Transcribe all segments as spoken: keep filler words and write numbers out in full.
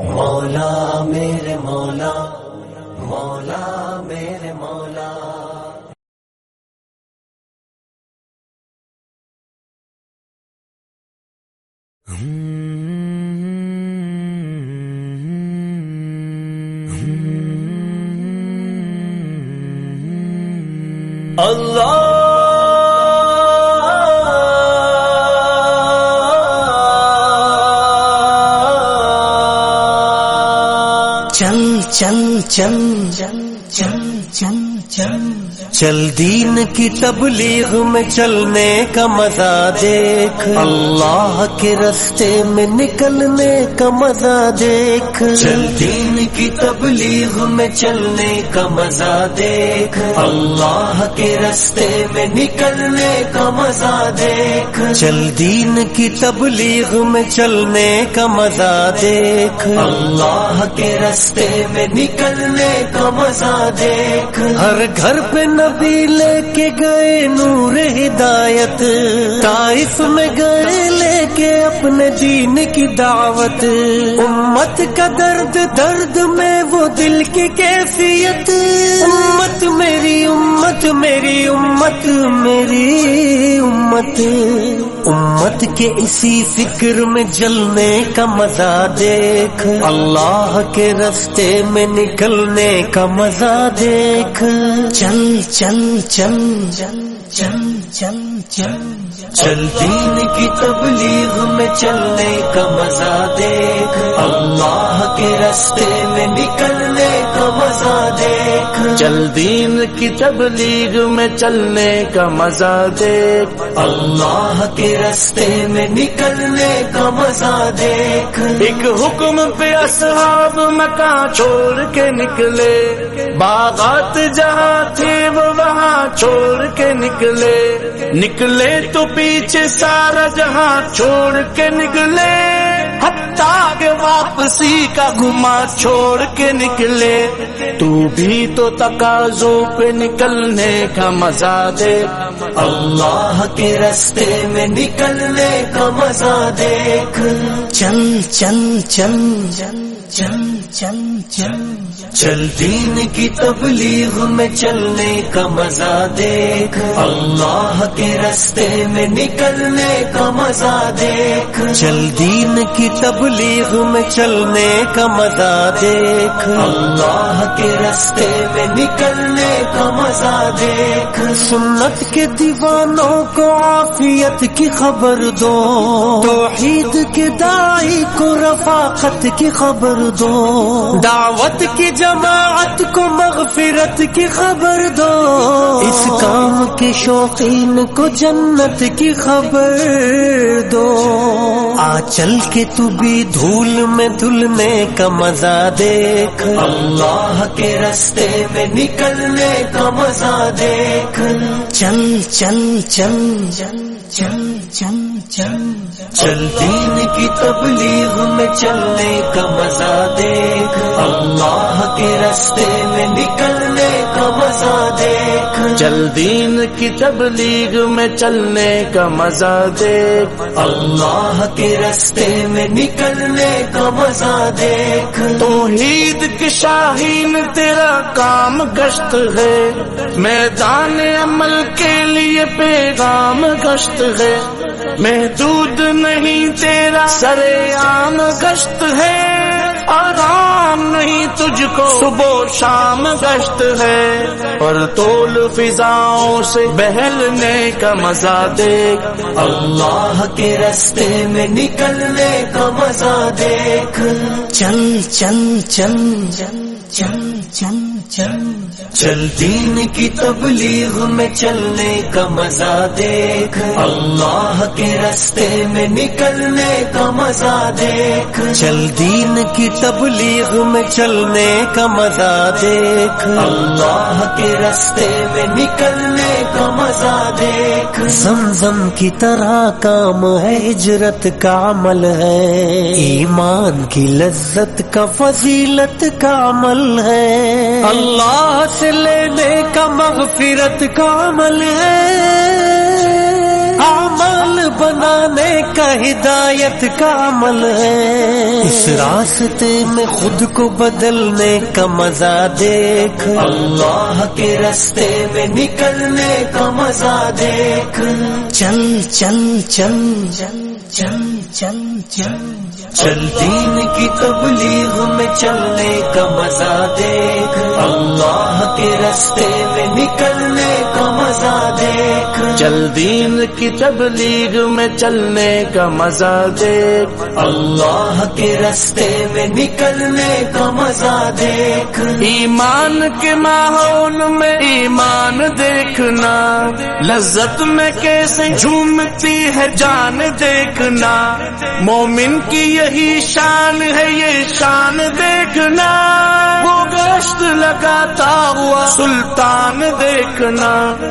مولا میرے مولا، مولا میرے مولا. اللہ چل چل چل چل چل چل چل چل دین کی تبلیغ میں چلنے کا مزہ دیکھ، اللہ کے راستے میں نکلنے کا مزہ دیکھ. چل دین کی تبلیغ میں چلنے کا مزہ دیکھ، اللہ کے راستے میں نکلنے کا مزہ دیکھ. چل دین کی تبلیغ میں چلنے کا مزہ دیکھ، اللہ کے راستے میں نکلنے کا مزہ دیکھ. ہر گھر پہ نبی لے کے گئے نور ہدایت، طائف میں گئے لے کے اپنے دین کی دعوت. امت کا درد درد میں وہ دل کی کیفیت، امت میری امت میری امت میری امت. امت کے اسی فکر میں جلنے کا مزہ دیکھ، اللہ کے راستے میں نکلنے کا مزہ دیکھ. چل چل چل چل چل چل چل چل دین کی تبلیغ میں چلنے کا مزہ دیکھ، اللہ کے راستے میں نکلنے کا مزہ دیکھ. چل دین کی تبلیغ میں چلنے کا مزہ دیکھ، اللہ کے راستے میں نکلنے کا مزہ دیکھ. ایک حکم پہ اصحاب مکان چھوڑ کے نکلے، باغات جہاں تھے وہ وہاں چھوڑ کے نکلے. نکلے تو پیچھے سارا جہاں چھوڑ کے نکلے، حتیٰ کہ واپسی کا گما چھوڑ کے نکلے. تو بھی تو تقاضوں پہ نکلنے کا مزہ دے، اللہ کے راستے میں نکلنے کا مزہ دیکھ. چل چل چل چل چل چل چل چل دین کی تبلیغ میں چلنے کا مزہ دیکھ، اللہ کے راستے میں نکلنے کا مزہ دیکھ. چل دین کی تبلیغ میں چلنے کا مزہ دیکھ، اللہ کے راستے میں نکلنے کا مزہ دیکھ. سنت کے دیوانوں کو عافیت کی خبر دو، توحید کے داعی کو رفاقت کی خبر دو، دعوت کی جماعت کو مغفرت کی خبر دو، اس کام کے شوقین کو جنت کی خبر دو. آ چل کے تو بھی دھول میں دھلنے کا مزہ دیکھ، اللہ کے راستے میں نکلنے کا مزہ دیکھ. چل چل چل چل چل چل چل چل دین کی تبلیغ میں چلنے کا مزہ دیکھ، اللہ کے راستے میں نکلنے کا مزہ دیکھ. چل دین کی تبلیغ میں چلنے کا مزہ دیکھ، اللہ کے راستے میں نکلنے کا مزہ دیکھ. توحید کی شاہین تیرا کام گشت ہے، میدان عمل کے لیے پیغام گشت ہے. محدود نہیں تیرا سرے عام گشت ہے، آرام نہیں تجھ کو صبح شام گشت ہے. پر طول فضاؤں سے بہلنے کا مزہ دیکھ، اللہ کے راستے میں نکلنے کا مزہ دیکھ. چل چل چل چل چل چل چل چل دین کی تبلیغ میں چلنے کا مزہ دیکھ، اللہ کے راستے میں نکلنے کا مزہ دیکھ. چل دین کی تبلیغ میں چلنے کا مزہ دیکھ، اللہ کے راستے میں نکلنے کا مزہ دیکھ. زمزم کی طرح کام ہے، ہجرت کا عمل ہے، ایمان کی لذت کا فضیلت کا عمل ہے، اللہ سے لینے کا مغفرت کا عمل ہے. اعمال بنا بنانے کا ہدایت کا عمل ہے، اس راستے میں خود کو بدلنے کا مزہ دیکھ، اللہ کے راستے میں نکلنے کا مزہ دیکھ، چل چل چل چل چل چل چل چل دین کی تبلیغ میں چلنے کا مزہ دیکھ، اللہ کے راستے میں نکلنے کا مزہ دیکھ، چل دین کی تبلیغ میں چلنے کا مزہ دیکھ، اللہ کے راستے میں نکلنے کا مزہ دیکھ، ایمان کے ماحول میں ایمان دیکھنا، لذت میں کیسے جھومتی ہے جان دیکھنا، مومن کی یہی شان ہے یہ شان دیکھنا، وہ گشت لگاتا ہوا سلطان دیکھنا،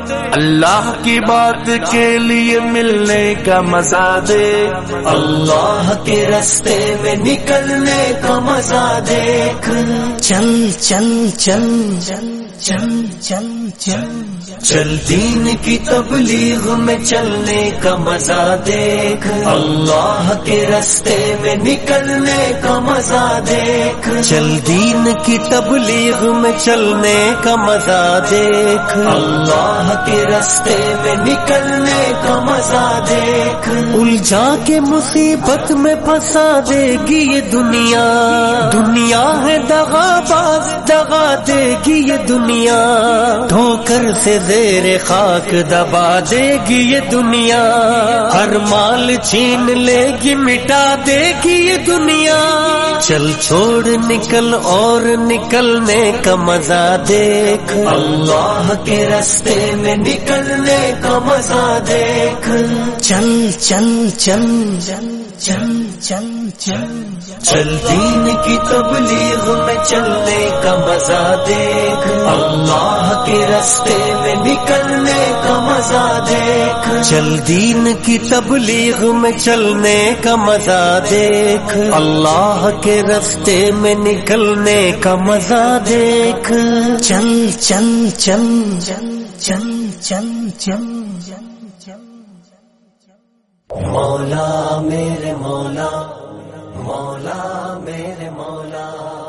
اللہ کی بات کے لیے ملنے کا مزہ دیکھ، اللہ کے راستے میں نکلنے کا مزہ دیکھ، چل چل چل چل چل چل چل چل دین کی تبلیغ میں چلنے کا مزہ دیکھ، اللہ کے راستے میں نکلنے کا مزہ دیکھ، چل دین کی تبلیغ میں چلنے کا مزہ دیکھ، اللہ کے راستے میں نکلنے کا مزہ دیکھ، الجھا کے مصیبت میں پھنسا دے گی یہ دنیا، دنیا ہے دغا باز دغا دے گی یہ دنیا، ٹھوکر سے زیر خاک دبا دے گی یہ دنیا، ہر مال چھین لے گی مٹا دے گی یہ دنیا، چل چھوڑ نکل اور نکلنے کا مزہ دیکھ، اللہ کے راستے میں نکلنے کا مزہ دیکھ، چل چل چل چل چل چل چل چل دین کی تبلیغ میں چلنے کا مزہ دیکھ، اللہ کے راستے میں نکلنے کا مزہ دیکھ، چل دین کی تبلیغ میں چلنے کا مزہ دیکھ، اللہ کے راستے میں نکلنے کا مزہ دیکھ، چل چل چل چل چل چل چل مولا میرے مولا مولا میرے مولا